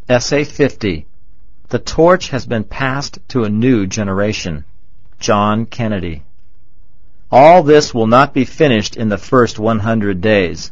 Essay 50. The torch has been passed to a new generation. John Kennedy. All this will not be finished in the first 100 days.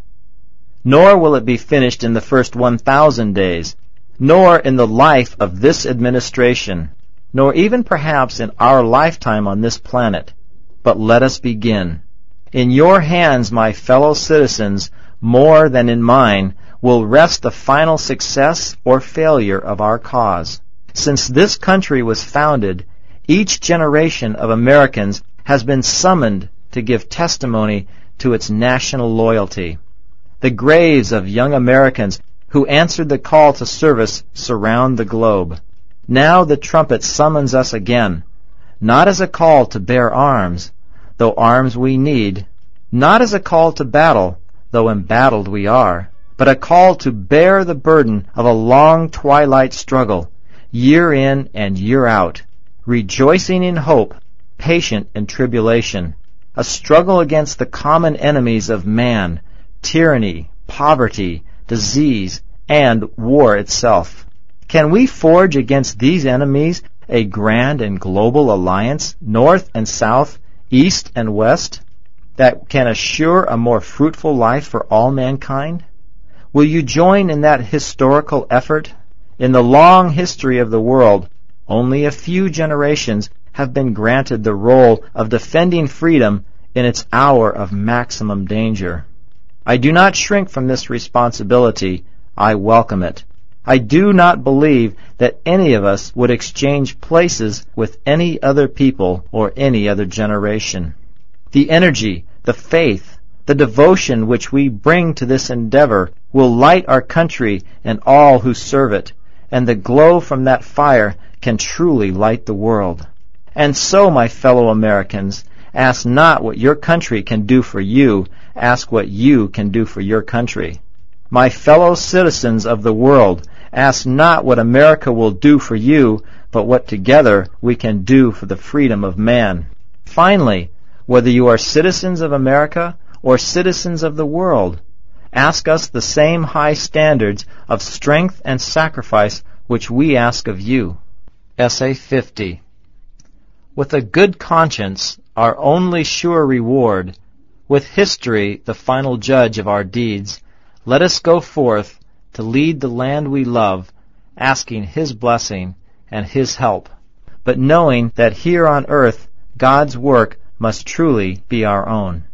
Nor will it be finished in the first 1,000 days, nor in the life of this administration, nor even perhaps in our lifetime on this planet. But let us begin. In your hands, my fellow citizens, more than in mine, will rest the final success or failure of our cause. Since this country was founded, each generation of Americans has been summoned to give testimony to its national loyalty. The graves of young Americans who answered the call to service surround the globe. Now the trumpet summons us again, not as a call to bear arms, though arms we need, not as a call to battle, though embattled we are, but a call to bear the burden of a long twilight struggle, year in and year out, rejoicing in hope, patient in tribulation, a struggle against the common enemies of man, tyranny, poverty, disease, and war itself. Can we forge against these enemies a grand and global alliance, north and south, east and west, that can assure a more fruitful life for all mankind? Will you join in that historical effort? In the long history of the world, only a few generations have been granted the role of defending freedom in its hour of maximum danger. I do not shrink from this responsibility. I welcome it. I do not believe that any of us would exchange places with any other people or any other generation. The energy, the faith, the devotion which we bring to this endeavor will light our country and all who serve it, and the glow from that fire can truly light the world. And so, my fellow Americans, ask not what your country can do for you, ask what you can do for your country. My fellow citizens of the world, ask not what America will do for you, but what together we can do for the freedom of man. Finally, whether you are citizens of America or citizens of the world, ask us the same high standards of strength and sacrifice which we ask of you. Essay 50. With a good conscience, our only sure reward, with history the final judge of our deeds, let us go forth to lead the land we love, asking His blessing and His help, but knowing that here on earth God's work must truly be our own.